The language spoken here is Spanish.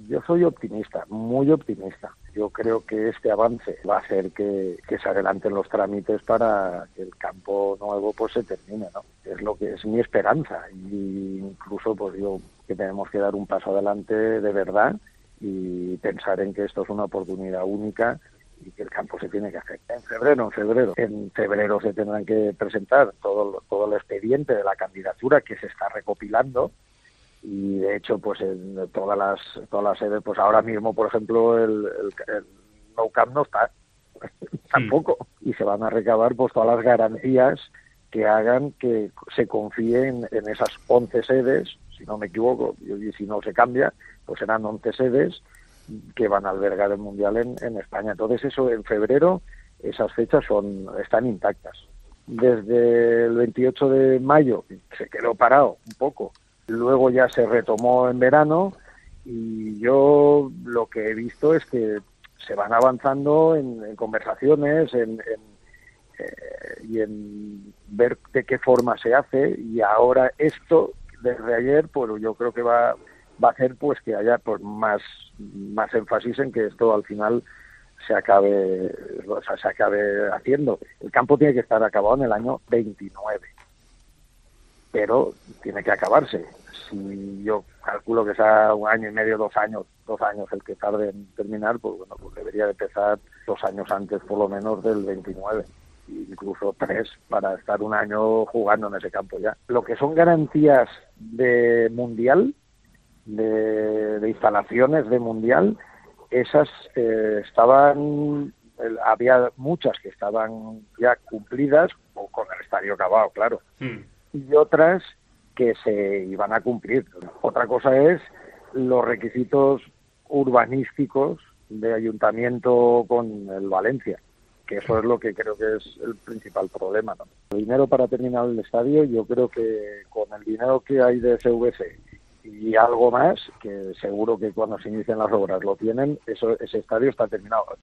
Yo soy optimista, muy optimista. Yo creo que este avance va a hacer que se adelanten los trámites para que el campo nuevo pues se termine, ¿no? Es lo que es mi esperanza, y incluso pues digo que tenemos que dar un paso adelante de verdad y pensar en que esto es una oportunidad única y que el campo se tiene que hacer. En febrero se tendrán que presentar todo el expediente de la candidatura que se está recopilando, y de hecho pues en todas las sedes, pues ahora mismo por ejemplo el Nou Camp no está tampoco, y se van a recabar pues todas las garantías que hagan que se confíe en esas 11 sedes, si no me equivoco, y si no se cambia, pues serán 11 sedes que van a albergar el Mundial en España. Entonces eso en febrero, esas fechas están intactas. Desde el 28 de mayo se quedó parado un poco, luego ya se retomó en verano, y yo lo que he visto es que se van avanzando en conversaciones, y en ver de qué forma se hace, y ahora esto, desde ayer, pues yo creo que va a hacer pues que haya pues más énfasis en que esto al final se acabe haciendo. El campo tiene que estar acabado en el año 29, pero tiene que acabarse. Si yo calculo que sea un año y medio, 2 años el que tarde en terminar, pues bueno, pues debería de empezar 2 años antes por lo menos del 29, incluso 3, para estar un año jugando en ese campo ya. Lo que son garantías de mundial, de instalaciones de mundial, esas había muchas que estaban ya cumplidas, o con el estadio acabado, claro, y otras que se iban a cumplir. Otra cosa es los requisitos urbanísticos de ayuntamiento con el Valencia, que eso es lo que creo que es el principal problema, ¿no? El dinero para terminar el estadio, yo creo que con el dinero que hay de CVC y algo más, que seguro que cuando se inicien las obras lo tienen, ese estadio está terminado.